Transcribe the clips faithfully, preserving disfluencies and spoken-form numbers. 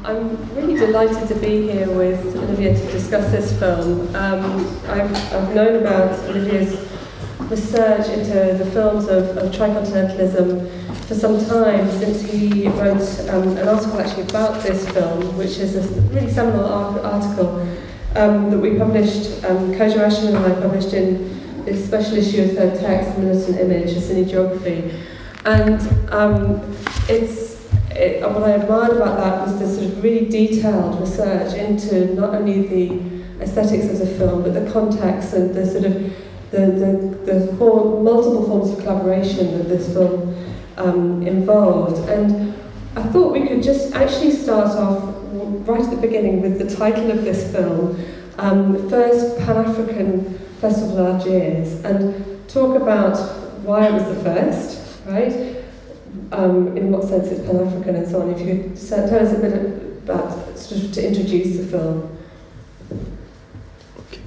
I'm really delighted to be here with Olivier to discuss this film. Um, I've, I've known about Olivier's research into the films of, of tricontinentalism for some time, since he wrote um, an article actually about this film, which is a really seminal article um, that we published, um, Kojo Ashman and I published in this special issue of Third Text, Militant Image, a Cine Geography. And um, it's It, what I admired about that was the sort of really detailed research into not only the aesthetics of the film, but the context and the sort of the, the, the four, multiple forms of collaboration that this film um, involved. And I thought we could just actually start off right at the beginning with the title of this film, um, First Pan-African Festival of Algiers, and talk about why it was the first, right? Um, in what sense it's Pan-African and so on. If you could tell us a bit about, sort of, to introduce the film. Okay.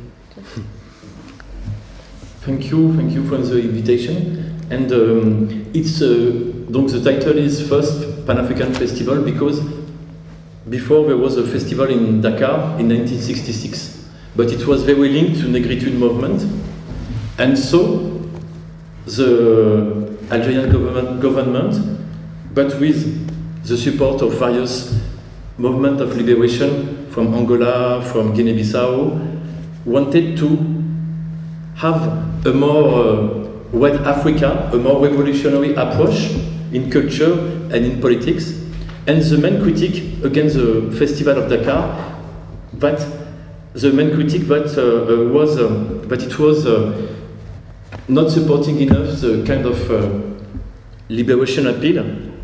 Thank you, thank you for the invitation. And um, it's uh, donc the title is First Pan-African Festival because before there was a festival in Dakar in nineteen sixty-six, but it was very linked to Negritude movement, and so the Algerian government, government, but with the support of various movements of liberation from Angola, from Guinea-Bissau, wanted to have a more uh, West Africa, a more revolutionary approach in culture and in politics. And the main critique against the Festival of Dakar, that the main critique that uh, uh, was uh, that it was uh, not supporting enough the kind of uh, liberation appeal.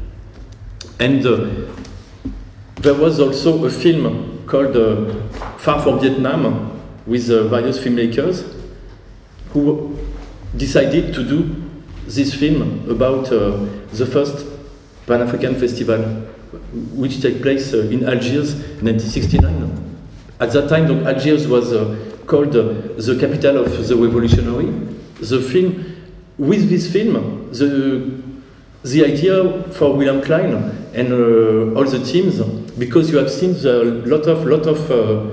And uh, there was also a film called uh, Far From Vietnam with uh, various filmmakers who decided to do this film about uh, the first Pan-African Festival, which took place uh, in Algiers in nineteen sixty-nine. At that time, donc, Algiers was uh, called uh, the capital of the revolutionary. The film, with this film, the the idea for William Klein and uh, all the teams, because you have seen a lot of lot of uh,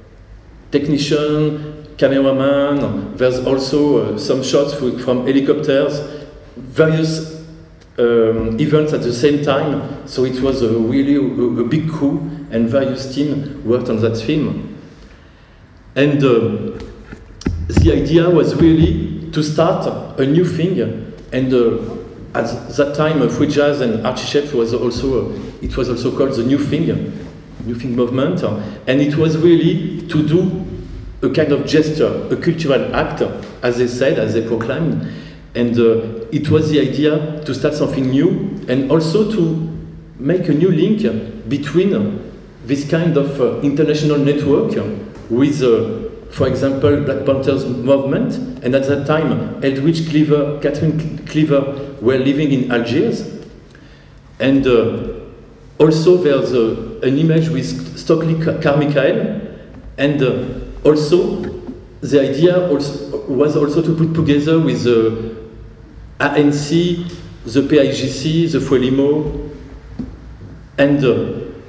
technicians, cameraman. There's also uh, some shots from helicopters, various um, events at the same time. So it was a really a, a big crew, and various teams worked on that film. And uh, the idea was really to start a new thing, and uh, at that time, uh, free jazz and Archie Shepp was also uh, it was also called the New Thing, New Thing movement, and it was really to do a kind of gesture, a cultural act, as they said, as they proclaimed, and uh, it was the idea to start something new, and also to make a new link between this kind of uh, international network with. Uh, For example, Black Panthers movement, and at that time, Eldridge Cleaver, Catherine Cleaver were living in Algiers, and uh, also there's uh, an image with Stokely Carmichael, and uh, also the idea also was also to put together with the A N C, the P I G C, the Frelimo, and uh,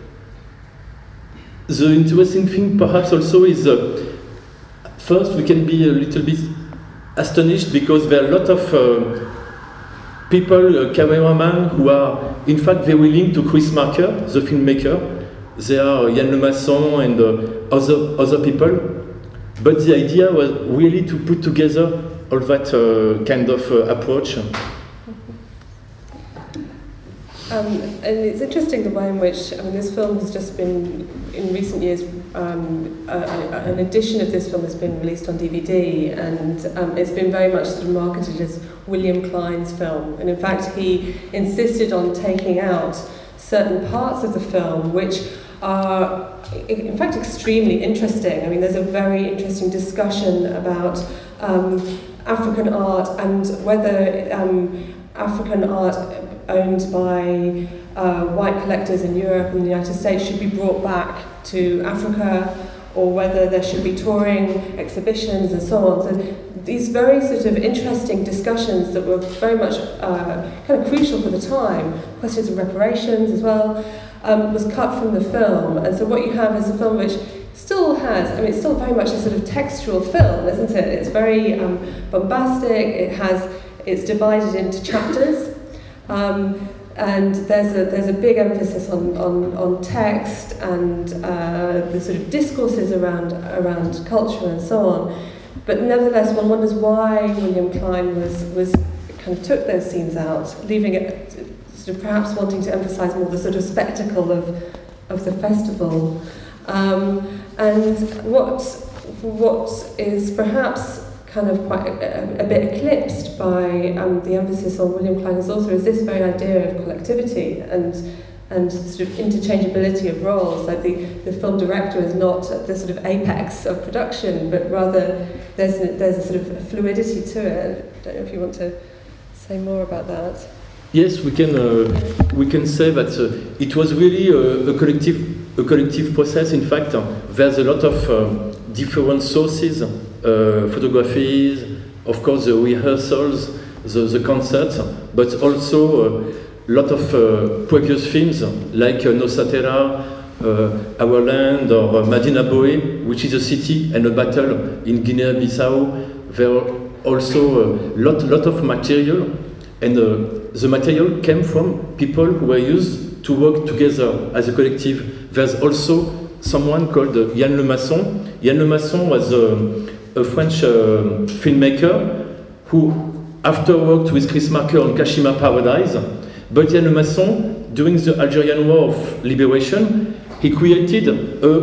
the interesting thing perhaps also is. Uh, First, we can be a little bit astonished because there are a lot of uh, people, uh, cameramen, who are in fact very linked to Chris Marker, the filmmaker. They are Yann Lemasson and uh, other other people. But the idea was really to put together all that uh, kind of uh, approach. Um, and it's interesting the way in which, I mean, this film has just been, in recent years, um, a, a, an edition of this film has been released on D V D, and um, it's been very much sort of marketed as William Klein's film. And in fact, he insisted on taking out certain parts of the film which are, in fact, extremely interesting. I mean, there's a very interesting discussion about um, African art and whether um, African art owned by uh, white collectors in Europe and the United States should be brought back to Africa, or whether there should be touring exhibitions and so on. So these very sort of interesting discussions that were very much uh, kind of crucial for the time, questions of reparations as well, um, was cut from the film. And so what you have is a film which still has, I mean, it's still very much a sort of textual film, isn't it? It's very um, bombastic, it has, it's divided into chapters. Um, And there's a there's a big emphasis on, on, on text and uh, the sort of discourses around around culture and so on. But nevertheless, one wonders why William Klein was was kind of took those scenes out, leaving it sort of perhaps wanting to emphasise more the sort of spectacle of of the festival. Um, and what what is perhaps kind of quite a, a bit eclipsed by um, the emphasis on William Klein as author is this very idea of collectivity and and sort of interchangeability of roles. Like the, the film director is not at the sort of apex of production, but rather there's a, there's a sort of fluidity to it. I don't know if you want to say more about that. Yes, we can uh, we can say that uh, it was really a, a collective a collective process. In fact, uh, there's a lot of uh, different sources. Uh, photographies, of course the rehearsals, the, the concerts, but also a uh, lot of uh, previous films like uh, Nossa Terra, uh, Our Land, or uh, Medina Boe, which is a city and a battle in Guinea-Bissau. There are also a lot, lot of material, and uh, the material came from people who were used to work together as a collective. There's also someone called uh, Yann Lemasson. Yann Lemasson was uh, a French uh, filmmaker who after worked with Chris Marker on Kashima Paradise, but Yann Lemasson, during the Algerian War of Liberation, he created a,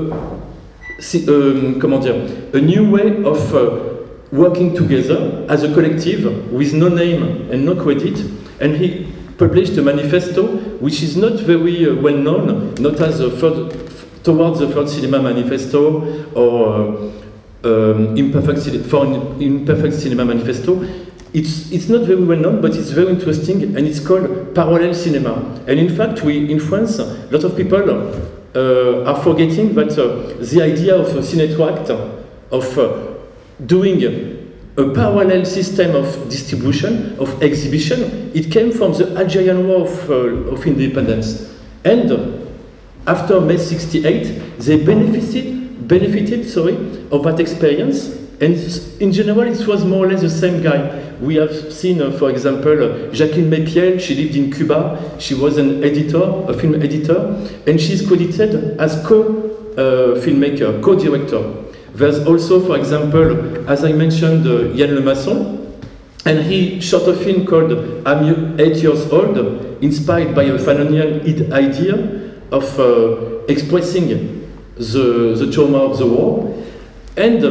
um, comment dire, a new way of uh, working together as a collective with no name and no credit, and he published a manifesto which is not very uh, well known, not as a third, towards the Third Cinema Manifesto or uh, Um, imperfect, for an Imperfect Cinema Manifesto. It's, it's not very well known, but it's very interesting, and it's called parallel cinema. And in fact, we in France, a lot of people uh, are forgetting that uh, the idea of a Cinetract, of uh, doing a parallel system of distribution, of exhibition, it came from the Algerian War of, uh, of Independence. And after May sixty-eight, they benefited benefited, sorry, of that experience, and in general it was more or less the same guy. We have seen, uh, for example, uh, Jacqueline Mepiel. She lived in Cuba, she was an editor, a film editor, and she's credited as co-filmmaker, uh, co-director. There's also, for example, as I mentioned, uh, Yann Lemasson, and he shot a film called I'm Eight Years Old, inspired by a Fanonian idea of uh, expressing The, the trauma of the war. And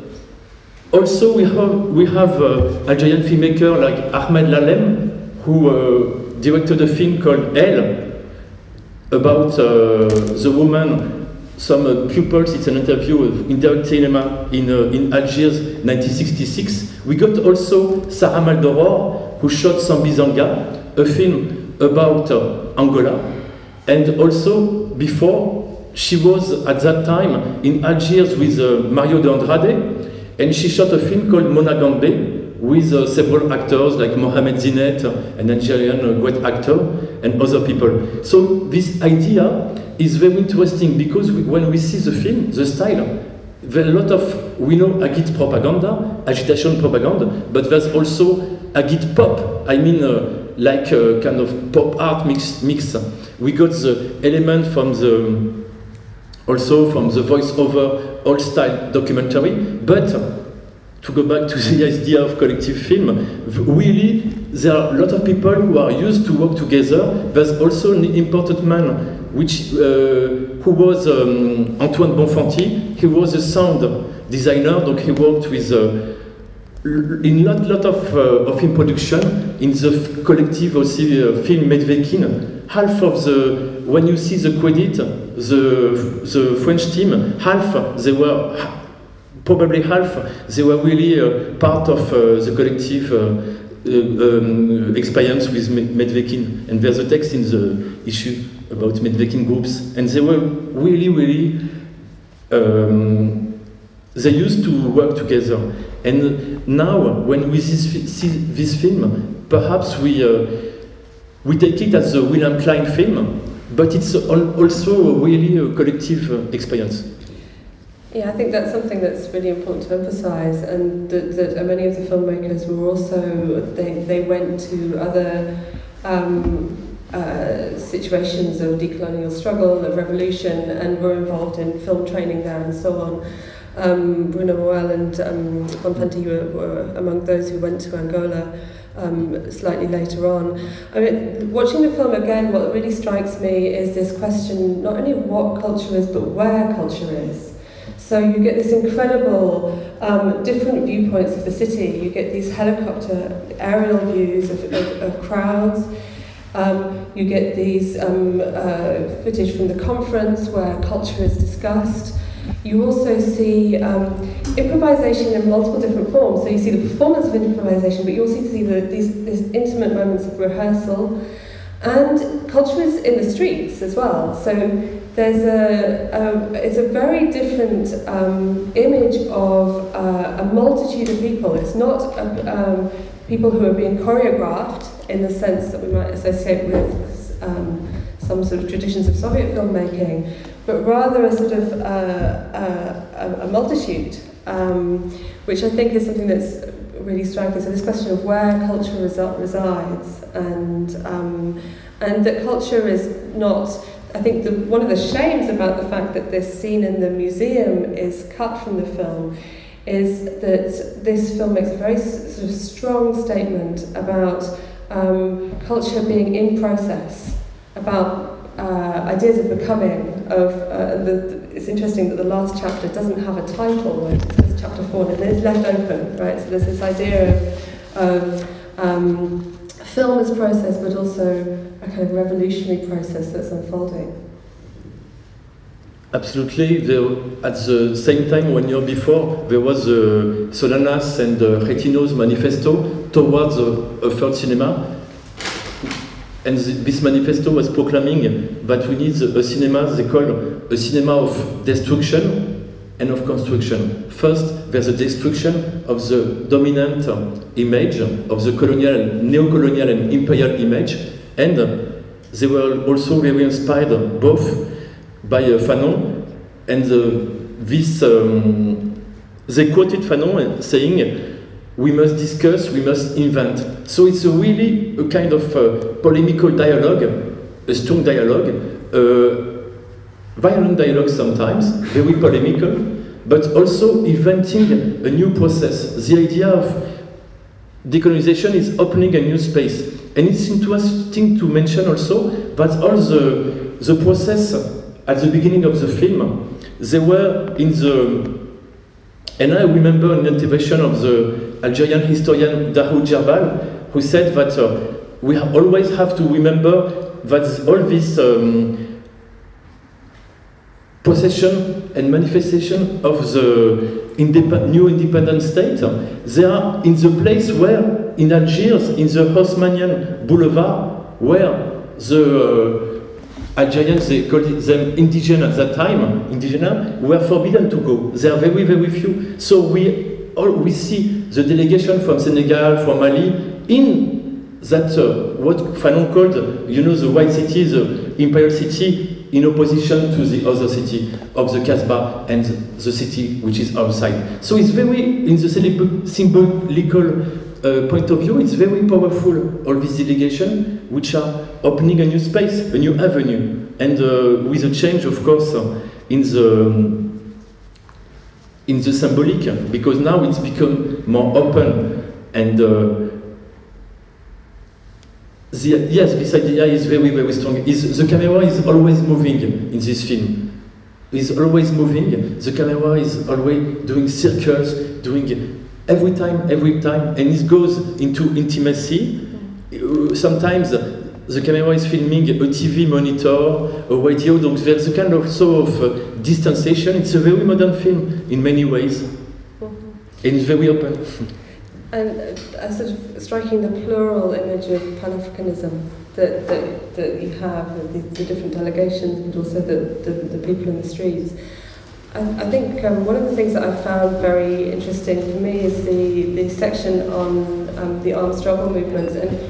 also we have, we have uh, Algerian filmmaker like Ahmed Lalem, who uh, directed a film called Elle, about uh, the woman, some uh, pupils. It's an interview of Indirect Cinema in, uh, in Algiers, nineteen sixty-six. We got also Sarah Maldoror, who shot Sambizanga, a film about uh, Angola. And also, before, she was at that time in Algiers with uh, Mario de Andrade, and she shot a film called Mona Gambe with uh, several actors like Mohamed Zinet, an Algerian uh, great actor, and other people. So this idea is very interesting because we, when we see the film, the style, there are a lot of, we know agit propaganda, agitation propaganda, but there's also agit pop. I mean, uh, like a kind of pop art mix. mix. We got the element from the also from the voice-over old-style documentary, but to go back to the idea of collective film, really there are a lot of people who are used to work together. There's also an important man which, uh, who was um, Antoine Bonfanti. He was a sound designer, donc he worked with uh, in a lot, lot of, uh, of in production, in the collective also uh, film Medvekin. Half of the, when you see the credit, the, the French team, half, they were, probably half, they were really uh, part of uh, the collective uh, uh, um, experience with Medvekin. And there's a text in the issue about Medvekin groups. And they were really, really, um, they used to work together. And now, when we see this film, perhaps we, uh, we take it as a William Klein film, but it's al- also really a collective uh, experience. Yeah, I think that's something that's really important to emphasise, and that, that many of the filmmakers were also, they, they went to other um, uh, situations of decolonial struggle, of revolution, and were involved in film training there and so on. Um, Bruno Moel and um, Bonfanti were, were among those who went to Angola um, slightly later on. I mean, watching the film again, what really strikes me is this question not only of what culture is, but where culture is. So you get this incredible um, different viewpoints of the city. You get these helicopter aerial views of, of, of crowds. Um, you get these um, uh, footage from the conference where culture is discussed. You also see um, improvisation in multiple different forms. So you see the performance of improvisation, but you also see the, these, these intimate moments of rehearsal. And culture is in the streets as well. So there's a, um, it's a very different um, image of uh, a multitude of people. It's not a, um, people who are being choreographed in the sense that we might associate with um, some sort of traditions of Soviet filmmaking, but rather a sort of uh, a, a multitude, um, which I think is something that's really striking. So this question of where culture resi- resides, and um, and that culture is not. I think the, one of the shames about the fact that this scene in the museum is cut from the film is that this film makes a very s- sort of strong statement about um, culture being in process, about uh, ideas of becoming. Of uh, the, the, it's interesting that the last chapter doesn't have a title. It says chapter four, and it's left open, right? So there's this idea of, of um, film as process, but also a kind of revolutionary process that's unfolding. Absolutely. There, at the same time, one year before, there was uh, Solanas and uh, Retino's manifesto towards a, a third cinema. And the, this manifesto was proclaiming that we need a cinema they call a cinema of destruction and of construction. First, there's a destruction of the dominant image, of the colonial, neo-colonial and imperial image, and they were also very inspired both by uh, Fanon, and uh, this, um, they quoted Fanon saying, we must discuss, we must invent. So it's a really a kind of uh, polemical dialogue, a strong dialogue, uh, violent dialogue sometimes, very polemical, but also inventing a new process. The idea of decolonization is opening a new space. And it's interesting to mention also that all the, the process at the beginning of the film, they were in the, and I remember an intervention of the Algerian historian Dahoud Jerbal, who said that uh, we ha- always have to remember that all this um, possession and manifestation of the indep- new independent state, they are in the place where, in Algiers, in the Haussmannian Boulevard, where the uh, Algerians, they called them indigenous at that time, indigenous, were forbidden to go. They are very, very few. So we all, we see the delegation from Senegal, from Mali, in that, uh, what Fanon called, you know, the white city, the imperial city, in opposition to the other city of the Kasbah and the city which is outside. So it's very, in the symbolical uh, point of view, it's very powerful, all these delegations, which are opening a new space, a new avenue, and uh, with a change, of course, uh, in the um, in the symbolic, because now it's become more open, and uh, the, yes, this idea is very, very strong. Is the camera is always moving in this film. Is always moving. The camera is always doing circles, doing every time, every time, and it goes into intimacy. Sometimes the camera is filming a T V monitor, a radio, donc there's a kind of sort of uh, distanciation. It's a very modern film in many ways, mm-hmm. and it's very open. And uh, sort of striking the plural image of Pan-Africanism that, that, that you have, the, the different delegations, and also the, the, the people in the streets. I, I think um, one of the things that I found very interesting for me is the, the section on um, the armed struggle movements. And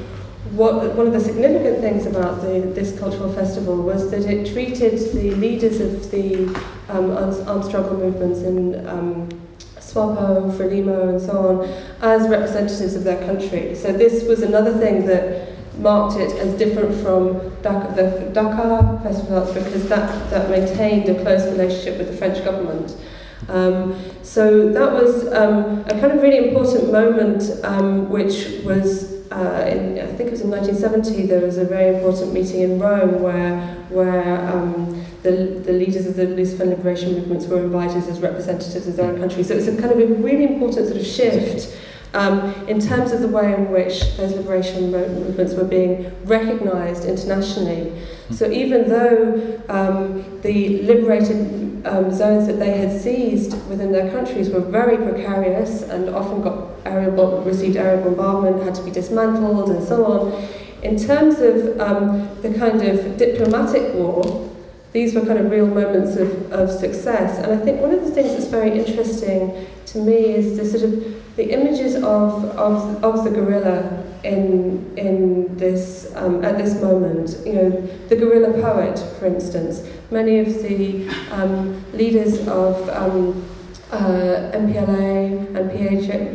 what, one of the significant things about the, this cultural festival was that it treated the leaders of the um, armed struggle movements in um, SWAPO, Frelimo and so on as representatives of their country. So this was another thing that marked it as different from Dakar, the Dakar Festival Arts, because that, that maintained a close relationship with the French government. Um, so that was um, a kind of really important moment, um, which was, uh, in, I think it was in nineteen seventy, there was a very important meeting in Rome where, where um, the, the leaders of the Lucifer liberation movements were invited as representatives of their own country. So it's a kind of a really important sort of shift Um, in terms of the way in which those liberation movements were being recognised internationally. So even though um, the liberated um, zones that they had seized within their countries were very precarious and often got aerial, received aerial bombardment, had to be dismantled and so on, in terms of um, the kind of diplomatic war, these were kind of real moments of, of success. And I think one of the things that's very interesting to me is the sort of the images of, of, of the guerrilla in, in this, um, at this moment. You know, the guerrilla poet, for instance. Many of the um, leaders of um, uh, M P L A and P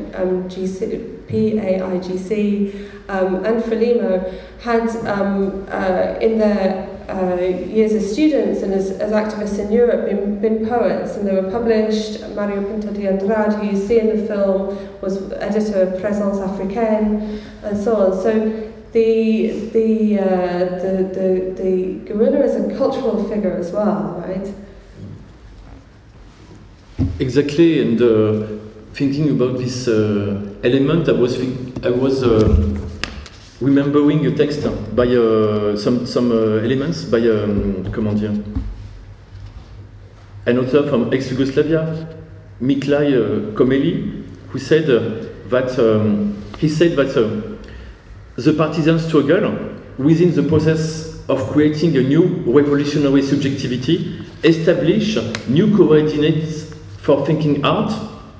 A I G C um, and Frelimo had um, uh, in their Uh, years as students and as, as activists in Europe been, been poets, and they were published. Mario Pinto de Andrade, who you see in the film, was editor of Présence Africaine and so on. So the the, uh, the the the guerrilla is a cultural figure as well, right? Exactly, and uh, thinking about this uh, element, I was I was. Uh, remembering a text by uh, some some uh, elements by um, comment dire, an author from ex-Yugoslavia, Miklaj uh, Komeli, who said uh, that um, he said that uh, the partisan struggle within the process of creating a new revolutionary subjectivity establish new coordinates for thinking art.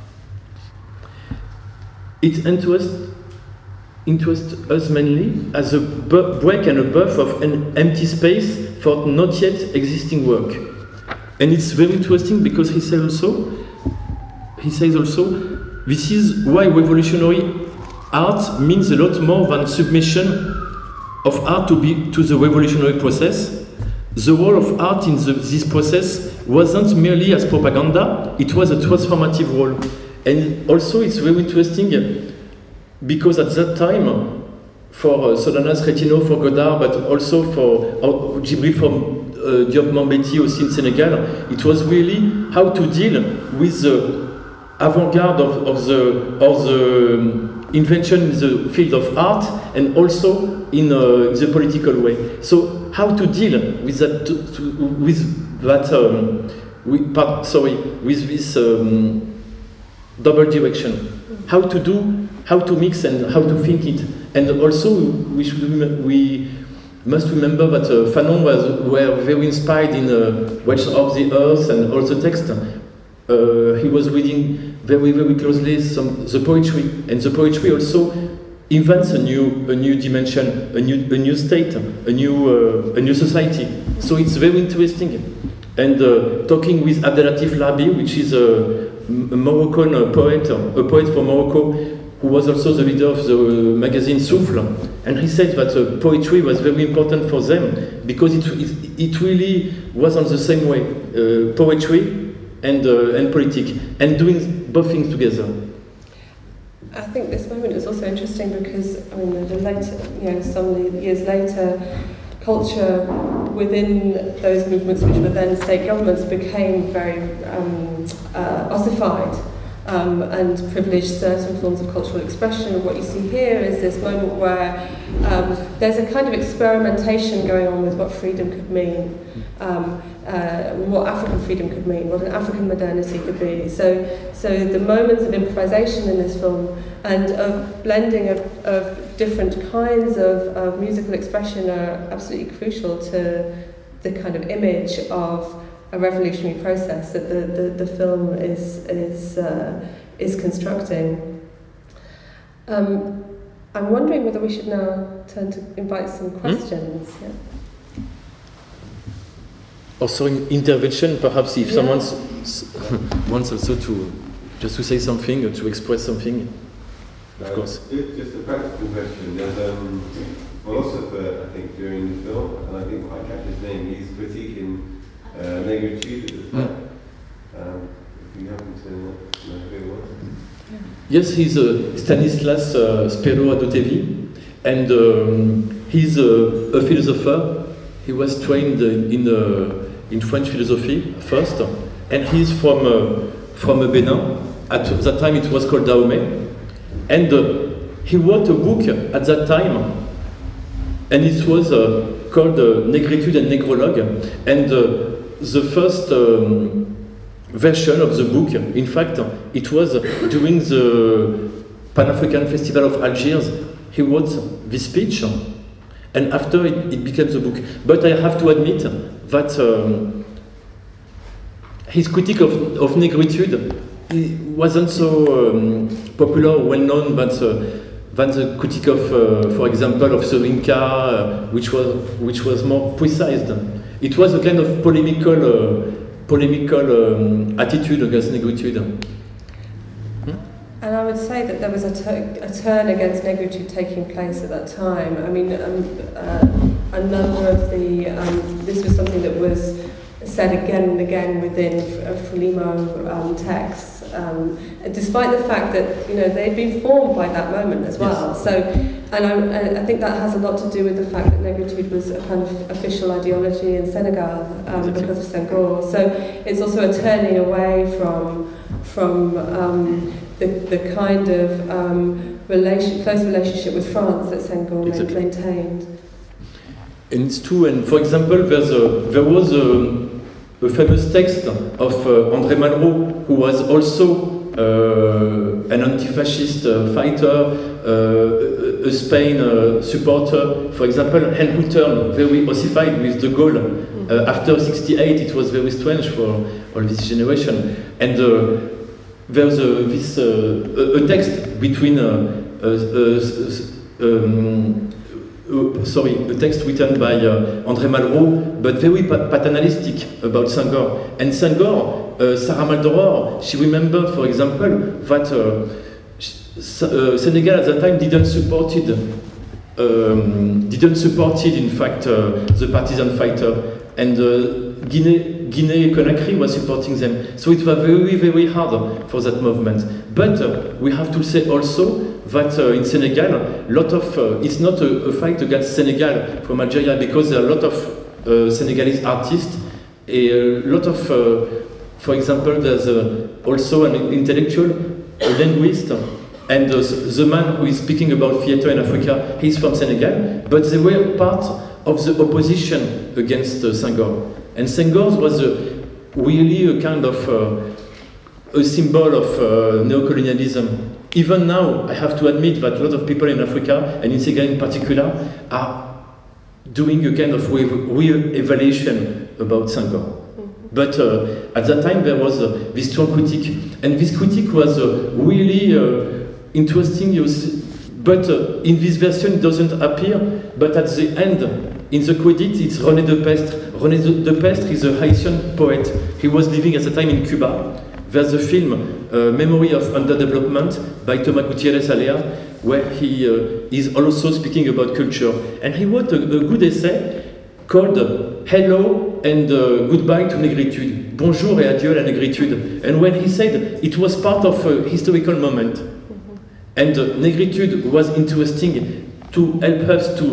It interests interest us mainly as a bu- break and a birth of an empty space for not yet existing work. And it's very interesting because he says also, he says also, this is why revolutionary art means a lot more than submission of art to be to the revolutionary process. The role of art in the, this process wasn't merely as propaganda, it was a transformative role. And also it's very interesting because at that time, for uh, Solanas Retino, for Godard, but also for uh, Djibril from uh, Diop Mambéty also in Senegal, it was really how to deal with the avant-garde of, of the, of the um, invention in the field of art and also in uh, the political way. So how to deal with that, to, to, with that, um, with, part, sorry, with this um, double direction. How to do, how to mix and how to think it. And also we should we must remember that uh, Fanon was were very inspired in uh, Watch of the Earth and all the text. Uh, he was reading very very closely some the poetry, and the poetry also invents a new a new dimension, a new a new state, a new uh, a new society. So it's very interesting. And uh, talking with Abdelatif Labi, which is a, a Moroccan uh, poet, a poet from Morocco, who was also the leader of the magazine Souffle, and he said that uh, poetry was very important for them because it, it, it really was on the same way, uh, poetry and uh, and politics, and doing both things together. I think this moment is also interesting because, I mean, the later, you know, some years later, culture within those movements, which were then state governments, became very um, uh, ossified. Um, and privilege certain forms of cultural expression. And what you see here is this moment where um, there's a kind of experimentation going on with what freedom could mean, um, uh, what African freedom could mean, what an African modernity could be. So, so the moments of improvisation in this film and of blending of, of different kinds of, of musical expression are absolutely crucial to the kind of image of a revolutionary process that the, the, the film is is uh, is constructing. Um, I'm wondering whether we should now turn to invite some questions. Hmm? Yeah. Also, in intervention, perhaps if yeah. someone wants also to just to say something or to express something, of uh, course. Just a practical question. There's a um, philosopher, I think, during the film, and I didn't quite catch his name. He's critiquing uh, negritude at the time. Mm. Um, if you happen to know who it was. Yes, he's uh, Stanislas uh, Spero Adotevi, and um, he's uh, a philosopher. He was trained in uh, in French philosophy first, and he's from uh, from Benin. At that time, it was called Dahomey, and uh, he wrote a book at that time, and it was uh, called uh, Negritude and Negrologue, and uh, the first. Um, version of the book. In fact, it was during the Pan-African Festival of Algiers. He wrote this speech, and after it, it became the book. But I have to admit that um, his critique of, of negritude wasn't so um, popular or well known than the, than the critique of, uh, for example, of Soyinka, uh, which was which was more precise. It was a kind of polemical. Uh, polemical um, attitude against negritude. Hmm? And I would say that there was a, t- a turn against negritude taking place at that time. I mean, um, uh, a number of the, um, this was something that was said again and again within F- Frelimo um, texts, um, despite the fact that, you know, they'd been formed by that moment as well. Yes. So, and I, I think that has a lot to do with the fact that negritude was a kind of official ideology in Senegal um, exactly. because of Senghor. So it's also a turning away from from um, the the kind of um, relation, close relationship with France that Senghor exactly. maintained. And it's true. And for example, there's a, there was a, a famous text of uh, André Malraux, who was also uh, an anti-fascist uh, fighter, uh, a Spain uh, supporter. For example, and who turned very ossified with de Gaulle. Uh, after sixty-eight, it was very strange for all this generation. And uh, there's uh, this uh, a, a text between uh, uh, uh, um, Uh, sorry, a text written by uh, André Malraux, but very pa- paternalistic about Senghor. And Senghor, uh, Sarah Maldoror, she remembered, for example, that uh, sh- uh, Senegal at that time didn't supported, um, didn't supported, in fact, uh, the partisan fighter, and uh, Guinea, Guinea Conakry was supporting them. So it was very, very hard for that movement. But uh, we have to say also that uh, in Senegal, lot of uh, it's not a, a fight against Senegal from Algeria, because there are a lot of uh, Senegalese artists, a lot of, uh, for example, there's uh, also an intellectual, a linguist, and uh, the man who is speaking about theater in Africa, he's from Senegal, but they were part of the opposition against uh, Senghor. And Senghor was uh, really a kind of uh, a symbol of uh, neocolonialism. Even now, I have to admit that a lot of people in Africa, and in Senegal in particular, are doing a kind of re-evaluation about Senghor. Mm-hmm. But uh, at that time, there was uh, this strong critique, and this critique was uh, really uh, interesting. You see, but uh, in this version, it doesn't appear. But at the end, in the credits, it's René Depestre. René Depestre is a Haitian poet. He was living at the time in Cuba. There's a film, uh, Memory of Underdevelopment, by Thomas Gutiérrez Alea, where he uh, is also speaking about culture. And he wrote a, a good essay called Hello and uh, Goodbye to Negritude. Bonjour et adieu à la négritude. And when he said it was part of a historical moment, mm-hmm. and uh, negritude was interesting to help us to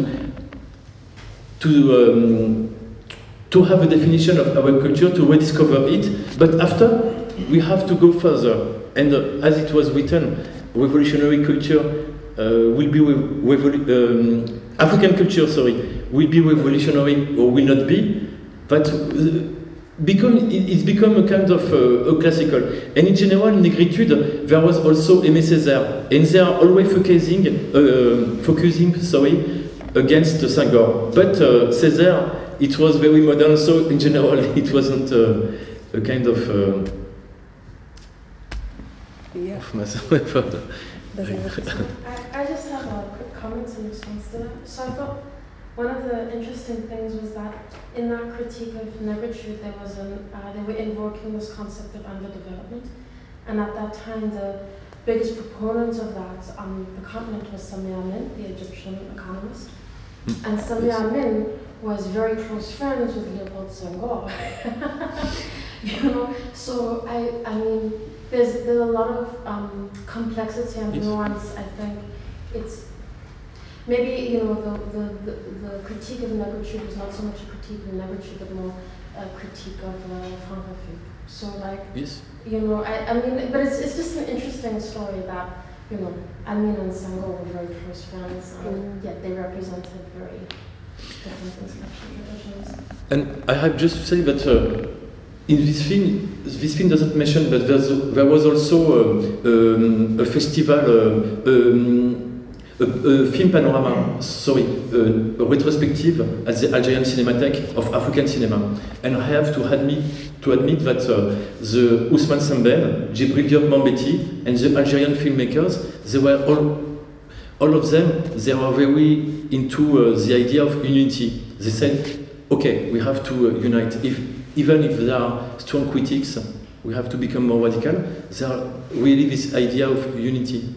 to um, to have a definition of our culture, to rediscover it. But after, we have to go further, and uh, as it was written, revolutionary culture uh, will be revol- um, African culture, sorry, will be revolutionary or will not be. But uh, become it's become a kind of uh, a classical. And in general, in negritude, there was also Aimé Césaire, and they are always focusing, uh, focusing, sorry, against Senghor. But uh, Césaire, it was very modern, so in general, it wasn't uh, a kind of. Uh, Yeah. I, I just have a quick comment in response to that. So I thought one of the interesting things was that in that critique of negritude, there was an, uh, they were invoking this concept of underdevelopment. And at that time, the biggest proponent of that on the continent was Sami Amin, the Egyptian economist. And Sami Amin was very close friends with Leopold Senghor. You know, so I, I mean, there's there's a lot of um, complexity and yes. nuance. I think it's maybe you know the, the, the, the critique of negritude is not so much a critique of negritude, but more a critique of uh, Francophone. So like, yes. you know, I, I mean, but it's it's just an interesting story that you know, Amin and Senghor were very close friends, and mm. yet they represented very different intellectual traditions. And I have just to say that uh, in this film, this film doesn't mention, but there's, there was also uh, um, a festival, uh, um, a, a film panorama, sorry, uh, a retrospective at the Algerian Cinematheque of African cinema. And I have to admit, to admit that uh, the Ousmane Sembène, Djibril Diop Mambéty, and the Algerian filmmakers, they were all, all of them, they were very into uh, the idea of unity. They said, okay, we have to uh, unite. If, even if there are strong critics, we have to become more radical. There are really this idea of unity.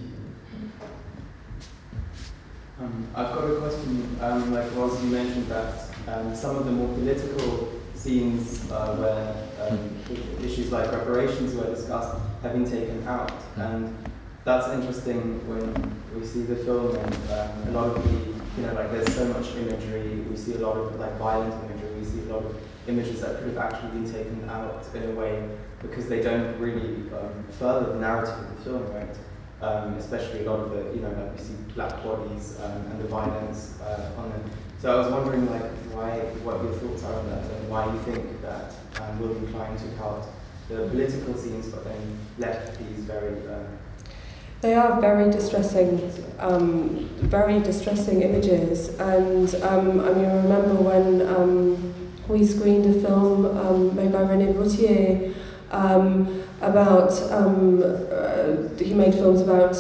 Um, I've got a question. Um, like Ross, you mentioned that um, some of the more political scenes uh, where um, issues like reparations were discussed have been taken out, and that's interesting when we see the film and um, a lot of the, you know, like there's so much imagery. We see a lot of like violent imagery. We see a lot of images that could have actually been taken out in a way because they don't really um, further the narrative of the film, right? Um, especially a lot of the, you know, like we see black bodies um, and the violence uh, on them. So I was wondering, like, why, what your thoughts are on that, and why you think that um, William Klein took out the political scenes, but then left these very. Uh, They are very distressing, um, very distressing images, and um, I mean, I remember when um, we screened a film um, made by René Vautier um, about. Um, uh, he made films about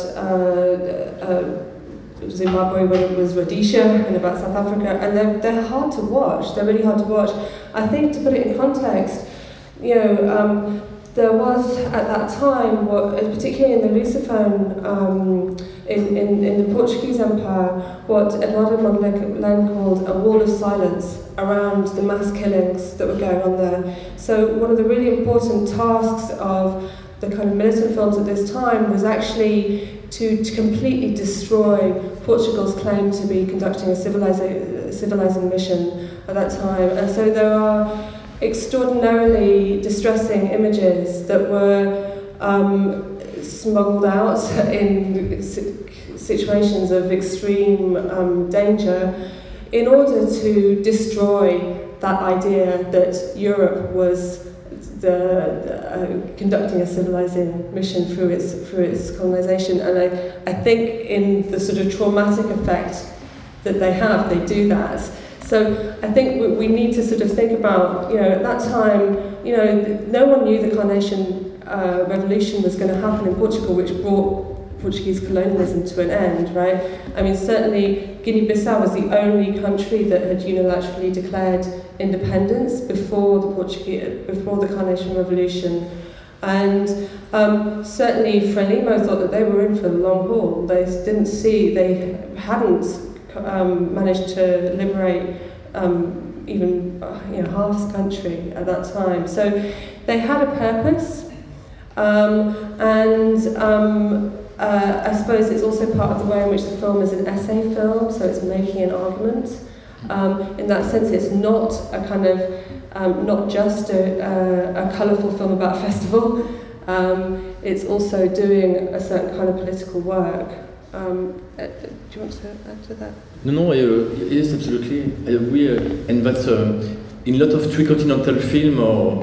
uh, uh, Zimbabwe when it was Rhodesia, and about South Africa, and they're, they're hard to watch. They're really hard to watch. I think to put it in context, you know. Um, There was, at that time, what, particularly in the Lusophone, um, in, in, in the Portuguese Empire, what Eduardo Mondlane called a wall of silence around the mass killings that were going on there. So one of the really important tasks of the kind of militant films at this time was actually to, to completely destroy Portugal's claim to be conducting a civilizing, civilizing mission at that time. And so there are extraordinarily distressing images that were um, smuggled out in situations of extreme um, danger in order to destroy that idea that Europe was the, the uh, conducting a civilizing mission through its through its colonization. And I, I think in the sort of traumatic effect that they have, they do that. So I think we, we need to sort of think about, you know, at that time, you know, no one knew the Carnation uh, Revolution was going to happen in Portugal, which brought Portuguese colonialism to an end, right? I mean, certainly Guinea-Bissau was the only country that had unilaterally declared independence before the Portuguese, before the Carnation Revolution. And um, certainly Frelimo thought that they were in for the long haul. They didn't see, they hadn't Um, managed to liberate um, even uh, you know, half the country at that time. So they had a purpose, um, and um, uh, I suppose it's also part of the way in which the film is an essay film, so it's making an argument. Um, in that sense, it's not a kind of, um, not just a, a, a colourful film about a festival, um, it's also doing a certain kind of political work. Um, uh, do you want to add to that? No, no, uh, yes, absolutely. I agree, uh, and that's uh, in a lot of tricontinental film or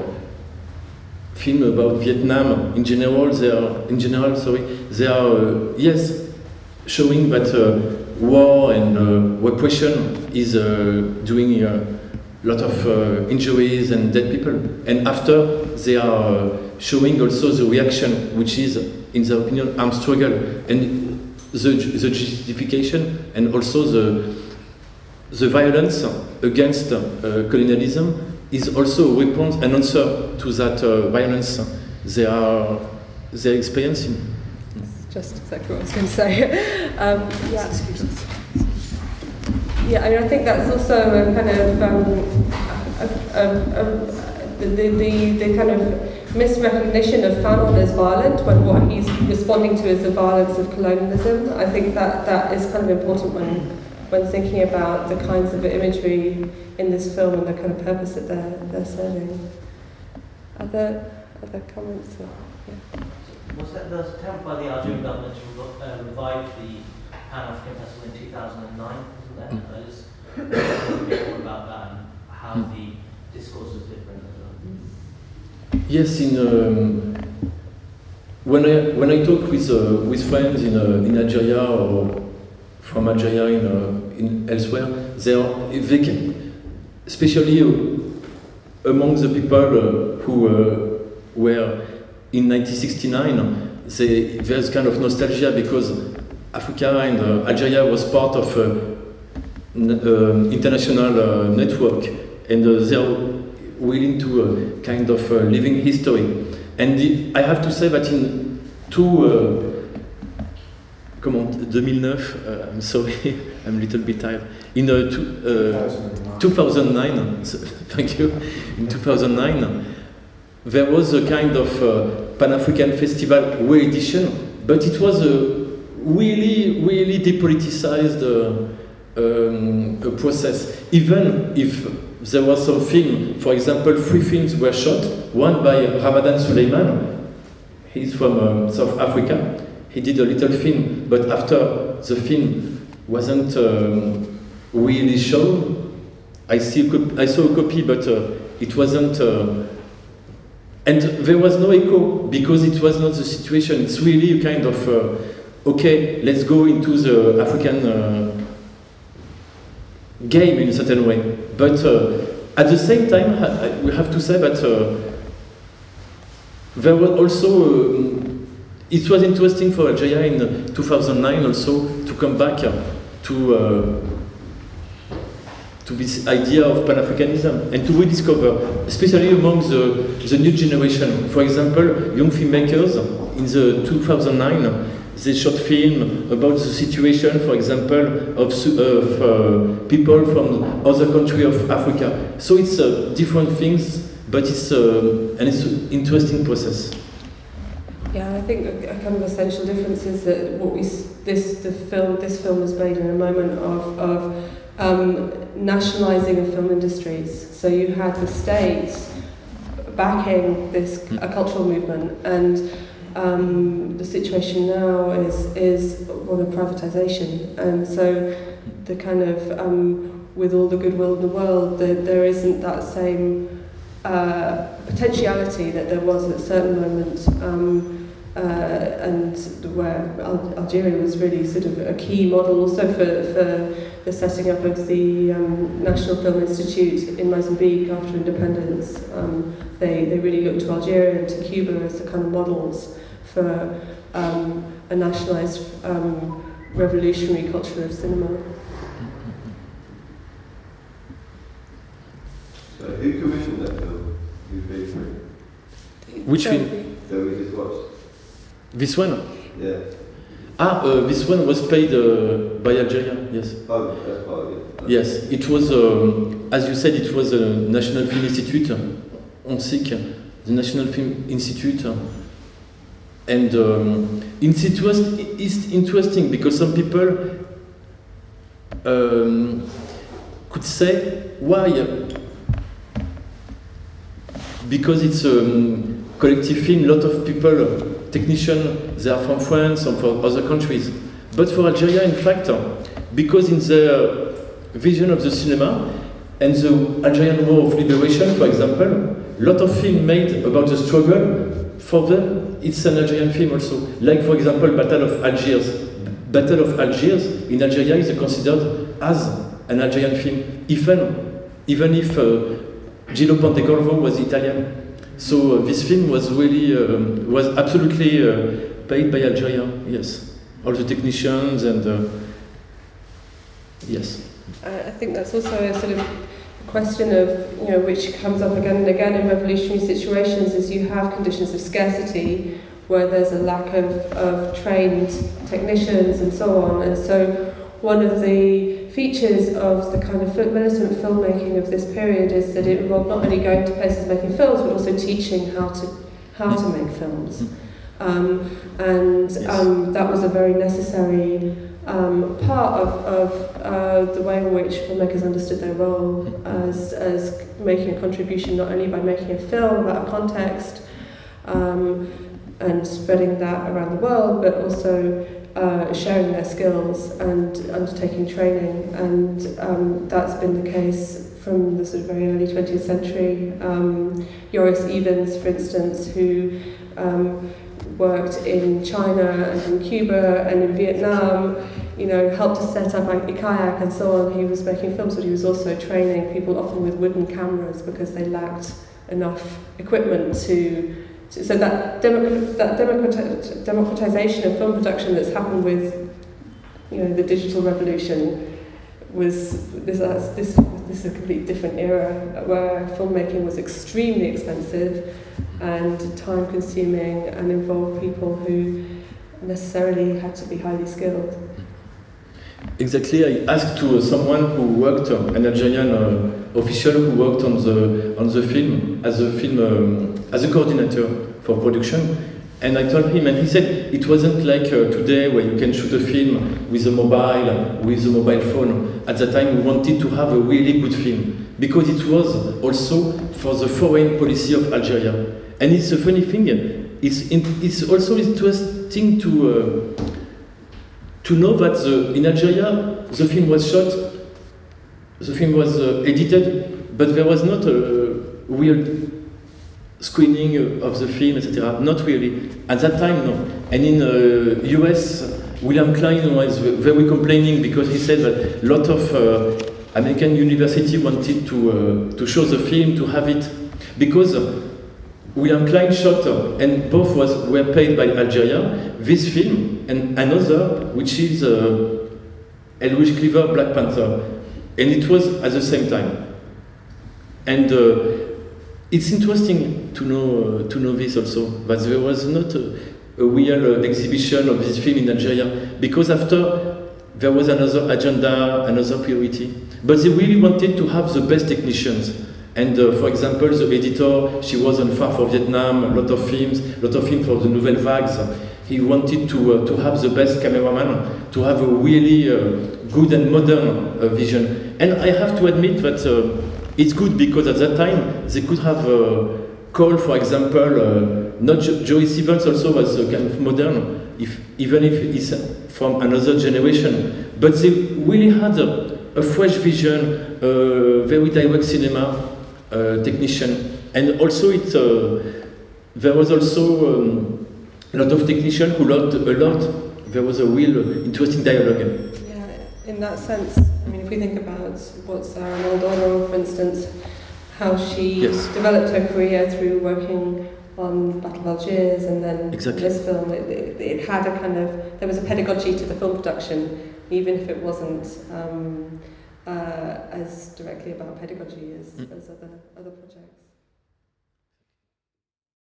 film about Vietnam in general. They are, in general, sorry, they are uh, yes, showing that uh, war and uh, repression is uh, doing a lot of uh, injuries and dead people. And after, they are uh, showing also the reaction, which is, in their opinion, armed struggle. And the, the justification and also the, the violence against uh, colonialism is also a weapon, an answer to that uh, violence they are they're experiencing. That's just exactly what I was going to say. um, yeah. Yeah, I mean, I think that's also a kind of um, a, a, a, the, the, the kind of misrecognition of Fanon as violent when what he's responding to is the violence of colonialism. I think that that is kind of important when when thinking about the kinds of imagery in this film and the kind of purpose that they're they're serving. Other other comments? Or, yeah. Was that the attempt by the Algerian government to uh, revive the Pan-African Festival in two thousand nine? Wasn't there? Mm. I just want to bit more about that and how mm. the discourse was different as well. Yes, in um, when I when I talk with uh, with friends in uh, in Algeria or from Algeria in uh, in elsewhere, they are they can, especially uh, among the people uh, who uh, were in nineteen sixty-nine, they, there's kind of nostalgia because Africa and uh, Algeria was part of an uh, international uh, network, and uh, they are willing to uh, kind of uh, living history. And the, I have to say that in two, uh, comment, two thousand nine, uh, I'm sorry, I'm a little bit tired. In uh, two, uh, two thousand nine, so, thank you, in two thousand nine, there was a kind of uh, Pan-African Festival re-edition, but it was a really, really depoliticized uh, um, a process. Even if there was some film, for example, three films were shot, one by Ramadan Suleiman, he's from um, South Africa, he did a little film, but after the film wasn't um, really shown, I, see I saw a copy, but uh, it wasn't, uh, and there was no echo, because it was not the situation. It's really a kind of, uh, okay, let's go into the African uh, game in a certain way. But uh, at the same time, I, we have to say that uh, there was also, uh, it was interesting for Algeria in two thousand nine also to come back uh, to uh, to this idea of Pan-Africanism and to rediscover, especially among the, the new generation. For example, young filmmakers in the two thousand nine, they shot film about the situation, for example, of, of uh, people from other countries of Africa. So it's uh, different things, but it's, uh, and it's an interesting process. Yeah, I think a, a kind of essential difference is that what we this the film this film was made in a moment of of um, nationalising of film industries. So you had the states backing this a cultural movement, and um, the situation now is is one of privatisation. And so the kind of um, with all the goodwill in the world, the, there isn't that same uh, potentiality that there was at certain moments. Um, Uh, and where Al- Algeria was really sort of a key model also for, for the setting up of the um, National Film Institute in Mozambique after independence. Um, they, they really looked to Algeria and to Cuba as the kind of models for um, a nationalised um, revolutionary culture of cinema. So who commissioned that film? Who paid for it? Which so, film? That we just watched? This one? Yeah. Ah, uh, this one was paid uh, by Algeria, yes. Oh, that's part of it. Yes, it was, um, as you said, it was a National Film Institute, on S I C, the National Film Institute. And um, it's, interest, it's interesting because some people um, could say, why? Because it's a um, collective film, a lot of people, technicians, they are from France or from other countries. But for Algeria, in fact, because in their vision of the cinema and the Algerian War of Liberation, for example, a lot of films made about the struggle, for them, it's an Algerian film also. Like, for example, Battle of Algiers. Battle of Algiers in Algeria is considered as an Algerian film, even, even if uh, Gillo Pontecorvo was Italian. So uh, this film was really, um, was absolutely uh, paid by Algeria, yes. all the technicians and uh, yes. I think that's also a sort of question of, you know, which comes up again and again in revolutionary situations, is you have conditions of scarcity where there's a lack of, of trained technicians and so on. And so one of the features of the kind of militant filmmaking of this period is that it involved not only going to places making films, but also teaching how to how to make films. Um, and um, that was a very necessary um, part of, of uh, the way in which filmmakers understood their role as, as making a contribution, not only by making a film about a context um, and spreading that around the world, but also uh, sharing their skills and undertaking training. And um, that's been the case from the sort of very early twentieth century. Um, Joris Evans, for instance, who um, worked in China and in Cuba and in Vietnam, you know, helped to set up I C A I A C and so on. He was making films, but he was also training people, often with wooden cameras, because they lacked enough equipment to. to so that, democ- that democrati- democratization of film production that's happened with, you know, the digital revolution was this. Uh, this this is a completely different era where filmmaking was extremely expensive and time-consuming and involved people who necessarily had to be highly skilled. Exactly. I asked to uh, someone who worked, uh, an Algerian uh, official who worked on the on the film as a film um, as a coordinator for production, and I told him, and he said it wasn't like uh, today where you can shoot a film with a mobile with a mobile phone. At that time, we wanted to have a really good film because it was also for the foreign policy of Algeria. And it's a funny thing. It's in, it's also interesting to uh, to know that the, in Algeria the film was shot, the film was uh, edited, but there was not a real screening of the film, et cetera. Not really at that time, no. And in uh, U S, William Klein was very complaining because he said that a lot of uh, American university wanted to uh, to show the film, to have it, because William Klein shot, uh, and both was were paid by Algeria, this film and another, which is uh, Eldridge Cleaver, Black Panther, and it was at the same time. And uh, it's interesting to know uh, to know this also, that there was not a, a real uh, exhibition of this film in Algeria, because after there was another agenda, another priority. But they really wanted to have the best technicians. And uh, for example, the editor, she was on Far for Vietnam, a lot of films, a lot of films for the Nouvelle Vagues. He wanted to uh, to have the best cameraman, to have a really uh, good and modern uh, vision. And I have to admit that uh, it's good, because at that time they could have uh, called, for example, uh, not jo- Joyce Evans also was uh, kind of modern, if even if it's from another generation. But they really had a, a fresh vision, uh, very direct cinema. Uh, technician, and also it uh, there was also um, a lot of technicians who learned a lot. There was a real uh, interesting dialogue. Yeah, in that sense, I mean, if we think about what Sarah Maldonado, for instance, how she Yes. developed her career through working on Battle of Algiers and then Exactly. this film, it, it, it had a kind of, there was a pedagogy to the film production, even if it wasn't um, Uh, as directly about pedagogy as, Mm. as other other projects.